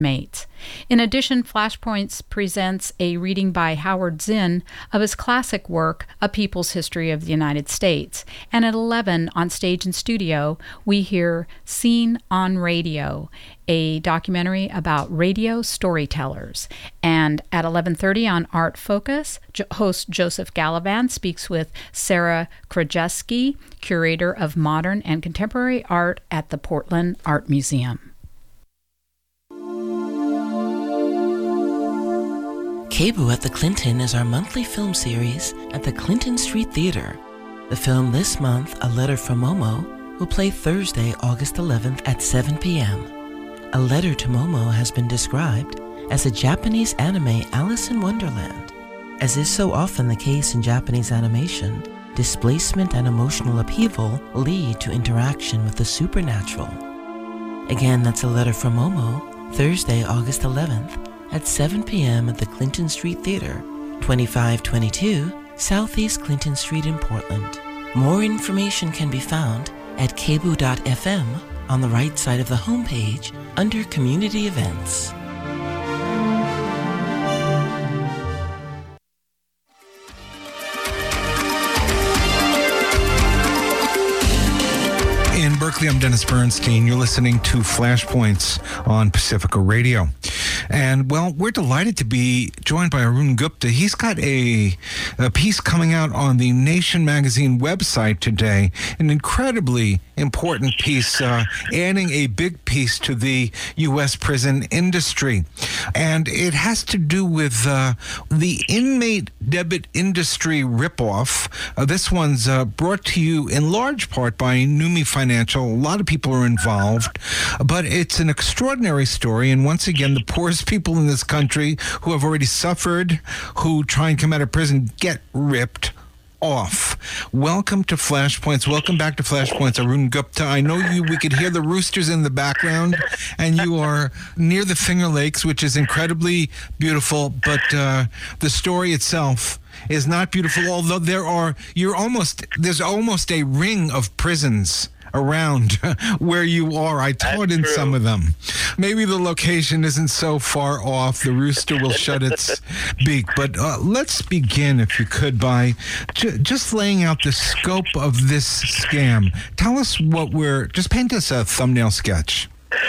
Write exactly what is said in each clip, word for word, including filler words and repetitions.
mates. In addition, Flashpoints presents a reading by Howard Zinn of his classic work, A People's History of the United States. And at eleven, on stage and studio, we hear Scene on Radio, a documentary about radio storytellers. And at eleven thirty on Art Focus, jo- host Joseph Gallivan speaks with Sarah Krajewski, curator of modern and contemporary art at the Portland Art Museum. Cebu at the Clinton is our monthly film series at the Clinton Street Theater. The film this month, A Letter from Momo, will play Thursday, August eleventh at seven p.m. A Letter to Momo has been described as a Japanese anime Alice in Wonderland. As is so often the case in Japanese animation, displacement and emotional upheaval lead to interaction with the supernatural. Again, that's A Letter from Momo, Thursday, August eleventh, at seven p.m. at the Clinton Street Theater, twenty-five twenty-two Southeast Clinton Street in Portland. More information can be found at cebu dot f m on the right side of the homepage under Community Events. In Berkeley, I'm Dennis Bernstein. You're listening to Flashpoints on Pacifica Radio. And, well, we're delighted to be joined by Arun Gupta. He's got a, a piece coming out on the Nation magazine website today, an incredibly important piece, uh, adding a big piece to the U S prison industry. And it has to do with uh, the inmate debit industry ripoff. Uh, this one's uh, brought to you in large part by Numi Financial. A lot of people are involved, but it's an extraordinary story. And once again, the poorest people in this country who have already suffered, who try and come out of prison, get ripped off. Welcome to Flashpoints. Welcome back to Flashpoints, Arun Gupta. I know you. We could hear the roosters in the background, and you are near the Finger Lakes, which is incredibly beautiful. But uh, the story itself is not beautiful. Although there are, you're almost there's almost a ring of prisons around where you are. I taught That's in true. some of them. Maybe the location isn't so far off. The rooster will shut its beak. But uh, let's begin, if you could, by ju- just laying out the scope of this scam. Tell us what we're, just paint us a thumbnail sketch.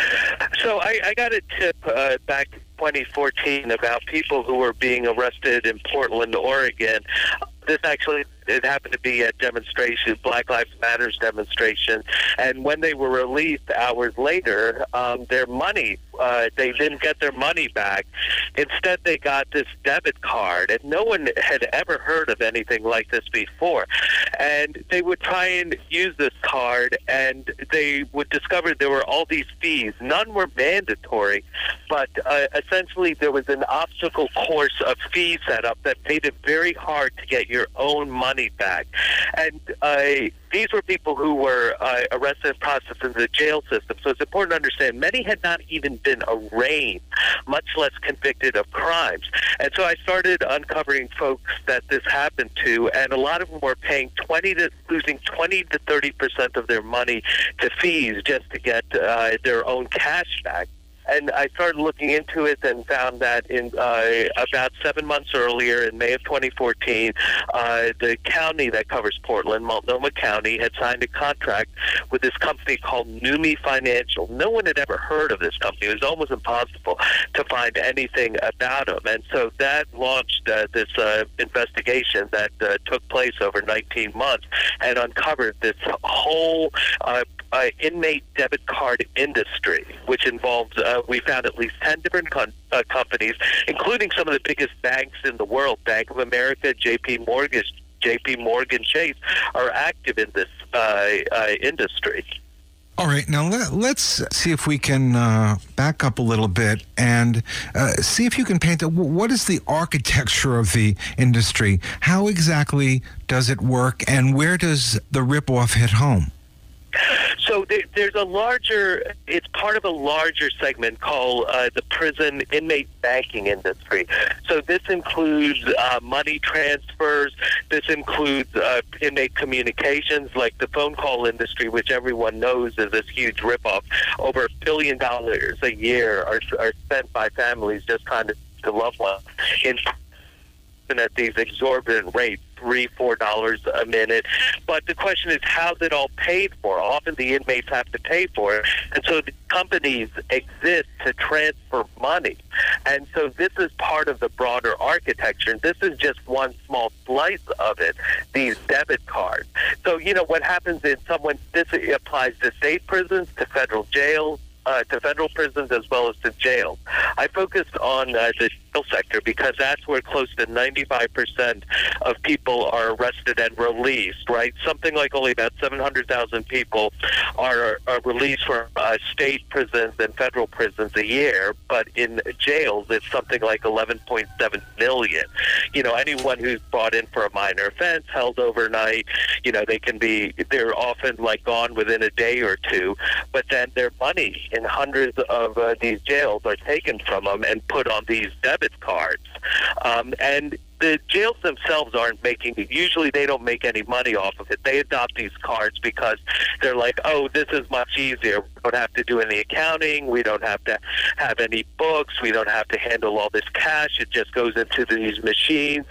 So I, I got a tip uh, back in twenty fourteen about people who were being arrested in Portland, Oregon. This actually, it happened to be a demonstration, Black Lives Matters demonstration, and when they were released hours later, um, their money, uh, they didn't get their money back. Instead, they got this debit card, and no one had ever heard of anything like this before. And they would try and use this card, and they would discover there were all these fees. None were mandatory, but uh, essentially there was an obstacle course of fees set up that made it very hard to get your own money back. And uh, these were people who were uh, arrested and processed in the jail system. So it's important to understand many had not even been arraigned, much less convicted of crimes. And so I started uncovering folks that this happened to, and a lot of them were paying twenty to losing twenty to thirty percent of their money to fees just to get uh, their own cash back. And I started looking into it and found that in uh, about seven months earlier, in May of twenty fourteen, uh, the county that covers Portland, Multnomah County, had signed a contract with this company called Numi Financial. No one had ever heard of this company. It was almost impossible to find anything about them. And so that launched uh, this uh, investigation that uh, took place over nineteen months and uncovered this whole uh, uh, inmate debit card industry, which involves uh, we found at least ten different con- uh, companies, including some of the biggest banks in the world. Bank of America, J P Morgan, J P Morgan Chase are active in this uh, uh, industry. All right, now let, let's see if we can uh, back up a little bit and uh, see if you can paint, a, what is the architecture of the industry? How exactly does it work, and where does the ripoff hit home? So there, there's a larger, it's part of a larger segment called uh, the prison inmate banking industry. So this includes uh, money transfers, this includes uh, inmate communications, like the phone call industry, which everyone knows is this huge ripoff. Over a billion dollars a year are, are spent by families just trying to, to love one in at these exorbitant rates, three, four dollars a minute. But the question is, how's it all paid for? Often the inmates have to pay for it, and so the companies exist to transfer money. And so this is part of the broader architecture. And this is just one small slice of it. These debit cards. So you know what happens is someone. This applies to state prisons, to federal jails. Uh, to federal prisons as well as to jails. I focused on uh, the jail sector because that's where close to ninety-five percent of people are arrested and released, right? Something like only about seven hundred thousand people are, are released from uh, state prisons and federal prisons a year, but in jails it's something like eleven point seven million. You know, anyone who's brought in for a minor offense, held overnight, you know, they can be, they're often like gone within a day or two, but then their money in hundreds of uh, these jails are taken from them and put on these debit cards. Um, and the jails themselves aren't making, usually they don't make any money off of it. They adopt these cards because they're like, oh, this is much easier. We don't have to do any accounting. We don't have to have any books. We don't have to handle all this cash. It just goes into these machines,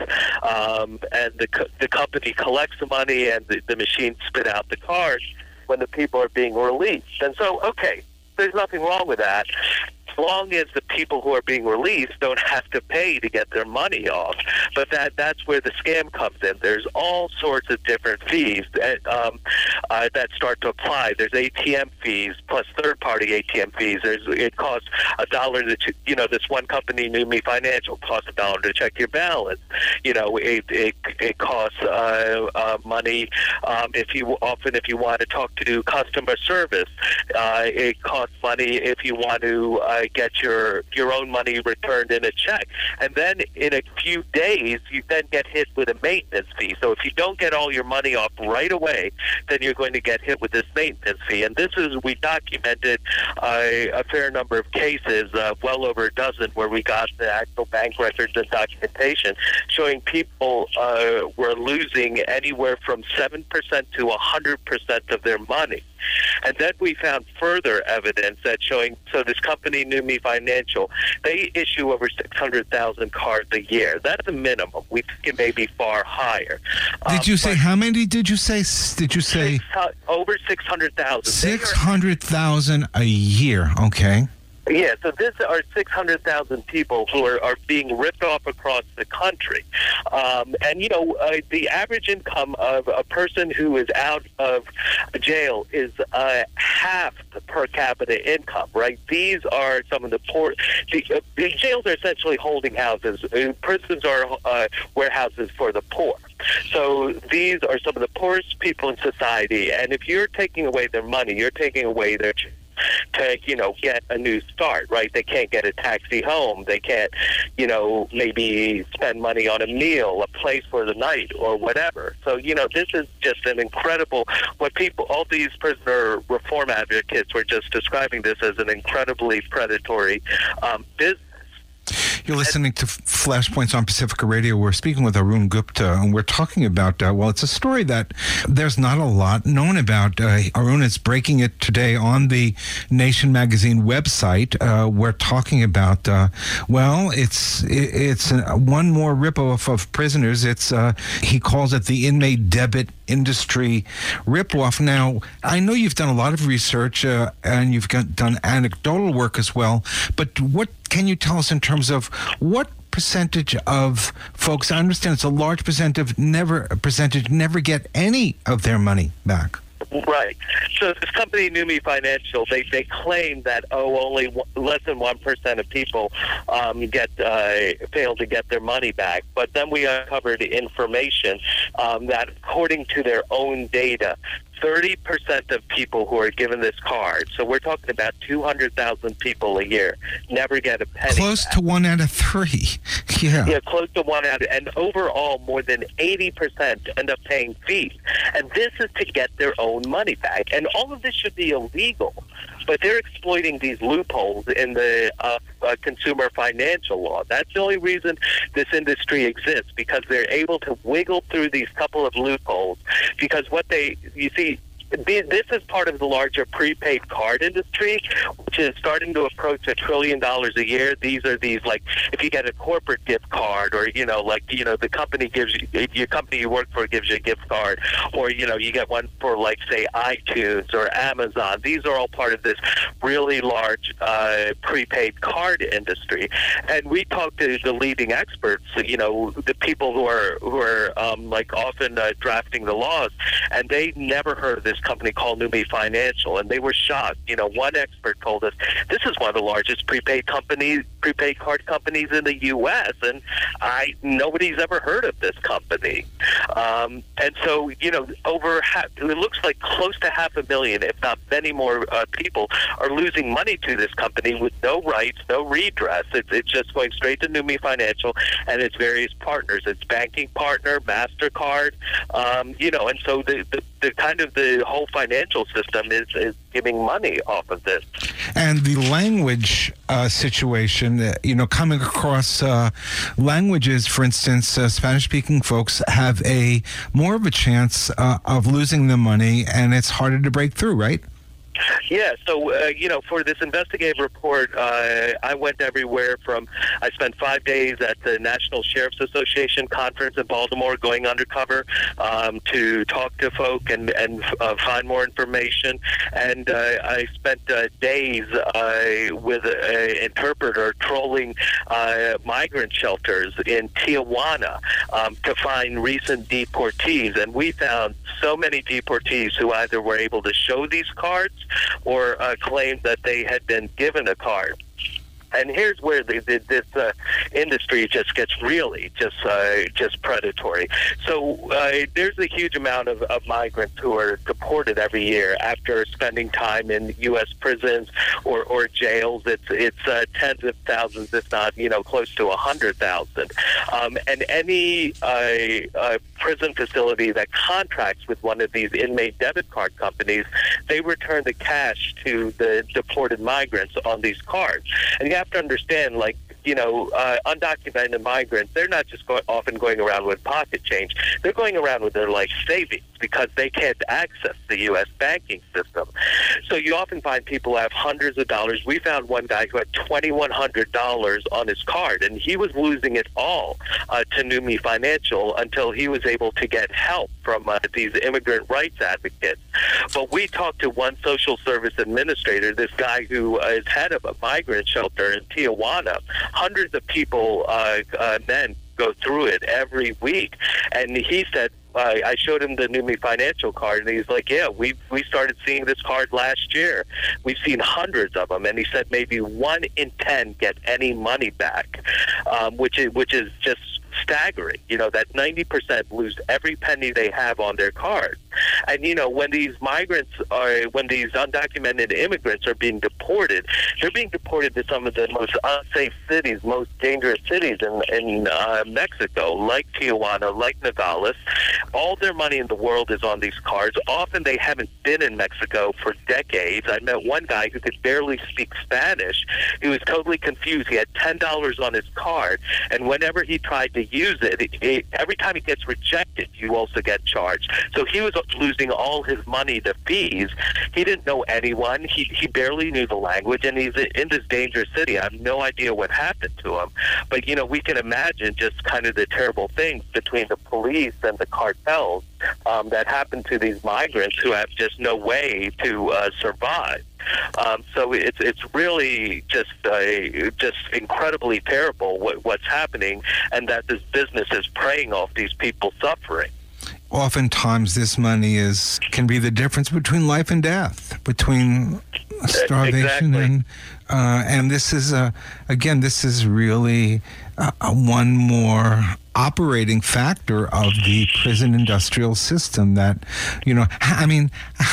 um, and the, co- the company collects the money, and the, the machines spit out the cards when the people are being released. And so, okay, there's nothing wrong with that, as long as the people who are being released don't have to pay to get their money off. But that that's where the scam comes in. There's all sorts of different fees that, um, uh, that start to apply. There's A T M fees plus third-party A T M fees. There's, it costs a dollar to, ch- you know, this one company, New Me Financial, costs a dollar to check your balance. You know, it it, it costs uh, uh, money um, if you often if you want to talk to customer service. Uh, it costs money if you want to uh, get your your own money returned in a check. And then in a few days, you then get hit with a maintenance fee. So if you don't get all your money off right away, then you're going to get hit with this maintenance fee. And this is, we documented uh, a fair number of cases, uh, well over a dozen, where we got the actual bank records and documentation showing people uh, were losing anywhere from seven percent to one hundred percent of their money. And then we found further evidence that showing, so this company, New Me Financial, they issue over six hundred thousand cards a year. That's a minimum. We think it may be far higher. Did you um, say, how many did you say? Did you say? Six, uh, over six hundred thousand. six hundred thousand a year, okay. Yeah, so this are six hundred thousand people who are, are being ripped off across the country. Um, and, you know, uh, the average income of a person who is out of jail is uh, half the per capita income, right? These are some of the poor. The, uh, the jails are essentially holding houses. Uh, prisons are uh, warehouses for the poor. So these are some of the poorest people in society. And if you're taking away their money, you're taking away their to, you know, get a new start, right? They can't get a taxi home. They can't, you know, maybe spend money on a meal, a place for the night, or whatever. So, you know, this is just an incredible, what people, all these prisoner reform advocates were just describing this as an incredibly predatory um, business. You're listening to Flashpoints on Pacifica Radio. We're speaking with Arun Gupta, and we're talking about, uh, well, it's a story that there's not a lot known about. Uh, Arun is breaking it today on the Nation Magazine website. Uh, we're talking about, uh, well, it's it's one more ripoff of prisoners. It's uh, he calls it the inmate debit industry ripoff. Now, I know you've done a lot of research uh, and you've got, done anecdotal work as well, but what can you tell us in terms of what percentage of folks, I understand it's a large percentage of never percentage never get any of their money back? Right. So this company, New Me Financial, they, they claim that, oh, only one, less than one percent of people um, get uh, fail to get their money back. But then we uncovered information um, that, according to their own data, thirty percent of people who are given this card, so we're talking about two hundred thousand people a year, never get a penny Close back. to one out of three. Yeah. Yeah, close to one out of, and overall, more than eighty percent end up paying fees. And this is to get their own money back. And all of this should be illegal, but they're exploiting these loopholes in the uh, uh, consumer financial law. That's the only reason this industry exists, because they're able to wiggle through these couple of loopholes. Because what they, you see, this is part of the larger prepaid card industry, which is starting to approach a trillion dollars a year. These are these, like, if you get a corporate gift card, or, you know, like, you know, the company gives you, your company you work for gives you a gift card, or, you know, you get one for, like, say, iTunes or Amazon. These are all part of this really large uh, prepaid card industry. And we talk to the leading experts, you know, the people who are, who are um, like, often uh, drafting the laws, and they never heard of this company called Numi Financial, and they were shocked. You know, one expert told us this is one of the largest prepaid companies, prepaid card companies in the U S, and I nobody's ever heard of this company. Um, and so, you know, over half, it looks like close to half a million, if not many more uh, people, are losing money to this company with no rights, no redress. It's, it's just going straight to Numi Financial and its various partners. Its banking partner, MasterCard, um, you know, and so the, the, the kind of the whole financial system is, is giving money off of this. And the language uh, situation, uh, you know, coming across uh, languages, for instance, uh, Spanish-speaking folks have a more of a chance uh, of losing the money, and it's harder to break through, right? Yeah, so, uh, you know, for this investigative report, uh, I went everywhere from, I spent five days at the National Sheriff's Association conference in Baltimore going undercover um, to talk to folk and, and uh, find more information. And uh, I spent uh, days uh, with an interpreter trolling uh, migrant shelters in Tijuana um, to find recent deportees. And we found so many deportees who either were able to show these cards or uh, claimed that they had been given a card. And here's where the, the, this uh, industry just gets really just uh, just predatory. So uh, there's a huge amount of, of migrants who are deported every year after spending time in U S prisons or, or jails. It's it's uh, tens of thousands, if not, you know, close to a hundred thousand. Um, and any uh, uh, prison facility that contracts with one of these inmate debit card companies, they return the cash to the deported migrants on these cards. And you have to understand, like, you know, uh, undocumented migrants, they're not just go- often going around with pocket change. They're going around with their life savings because they can't access the U S banking system. So you often find people who have hundreds of dollars. We found one guy who had twenty-one hundred dollars on his card, and he was losing it all uh, to Numi Financial until he was able to get help from uh, these immigrant rights advocates. But we talked to one social service administrator, this guy who uh, is head of a migrant shelter in Tijuana. Hundreds of people, uh, uh, men, go through it every week. And he said, uh, I showed him the Numi Financial card, and he's like, yeah, we we started seeing this card last year. We've seen hundreds of them. And he said maybe one in ten get any money back, um, which is, which is just staggering, you know, that ninety percent lose every penny they have on their card. And, you know, when these migrants are, when these undocumented immigrants are being deported, they're being deported to some of the most unsafe cities, most dangerous cities in, in uh, Mexico, like Tijuana, like Nogales. All their money in the world is on these cards. Often they haven't been in Mexico for decades. I met one guy who could barely speak Spanish. He was totally confused. He had ten dollars on his card, and whenever he tried to use it, it, it every time it gets rejected, you also get charged. So he was losing all his money to fees. He didn't know anyone. He he barely knew the language, and he's in this dangerous city. I have no idea what happened to him. But, you know, we can imagine just kind of the terrible things between the police and the cartels um, that happen to these migrants who have just no way to uh, survive. Um, so it's it's really just uh, just incredibly terrible what, what's happening, and that this business is preying off these people suffering. Oftentimes, this money is can be the difference between life and death, between starvation exactly. and Uh, and this is, a, again, this is really uh, one more operating factor of the prison industrial system that, you know, I mean,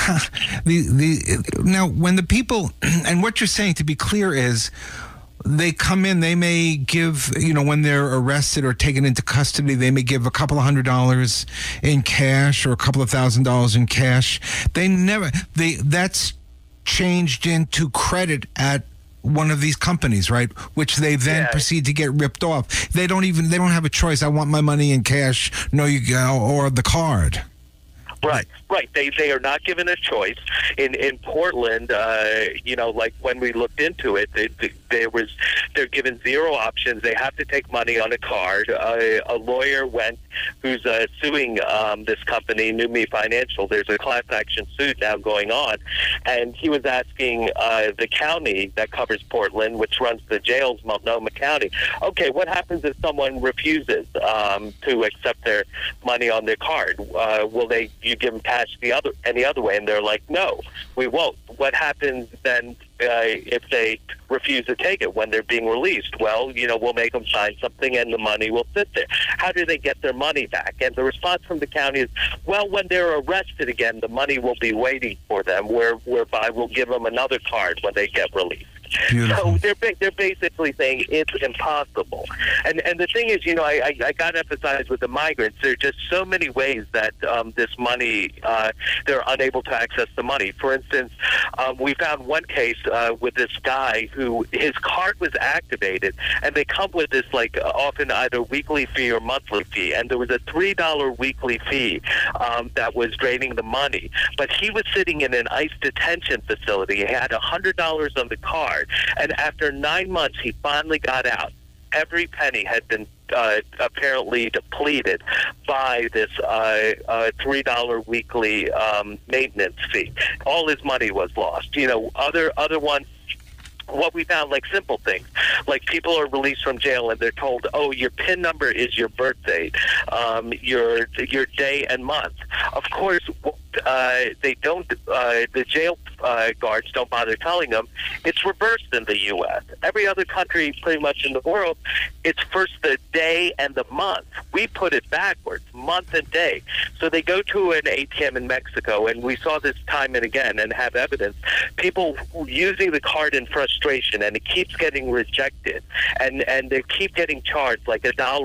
the the now when the people, and what you're saying, to be clear, is they come in, they may give, you know, when they're arrested or taken into custody, they may give a couple of hundred dollars in cash or a couple of thousand dollars in cash. They never, they that's changed into credit at one of these companies, right? Which they then yeah. proceed to get ripped off. They don't even, they don't have a choice. I want my money in cash. No, you go, or the card. Right, right. They they are not given a choice. In in Portland, uh, you know, like when we looked into it, they, they, there was they're given zero options. They have to take money on a card. Uh, a lawyer went, who's uh, suing um, this company, New Me Financial. There's a class action suit now going on, and he was asking uh, the county that covers Portland, which runs the jails, Multnomah County. Okay, what happens if someone refuses um, to accept their money on their card? Uh, will they? You give them cash the other any other way, and they're like, no, we won't. What happens then uh, if they refuse to take it when they're being released? Well, you know, we'll make them sign something, and the money will sit there. How do they get their money back? And the response from the county is, well, when they're arrested again, the money will be waiting for them, where whereby we'll give them another card when they get released. Beautiful. So they're they're basically saying it's impossible. And and the thing is, you know, I, I, I got to emphasize with the migrants, there are just so many ways that um, this money, uh, they're unable to access the money. For instance, um, we found one case uh, with this guy who his card was activated, and they come with this, like, often either weekly fee or monthly fee, and there was a three dollars weekly fee um, that was draining the money. But he was sitting in an ICE detention facility. He had one hundred dollars on the card. And after nine months, he finally got out. Every penny had been uh, apparently depleted by this uh, uh, three dollars weekly um, maintenance fee. All his money was lost. You know, other other ones. What we found, like simple things, like people are released from jail and they're told, oh, your P I N number is your birth date, um, your your day and month. Of course, uh, they don't. Uh, the jail uh, guards don't bother telling them. It's reversed in the U S Every other country, pretty much in the world, it's first the day and the month. We put it backwards, month and day. So they go to an A T M in Mexico, and we saw this time and again, and have evidence. People using the card in frustration, and it keeps getting rejected, and and they keep getting charged like a dollar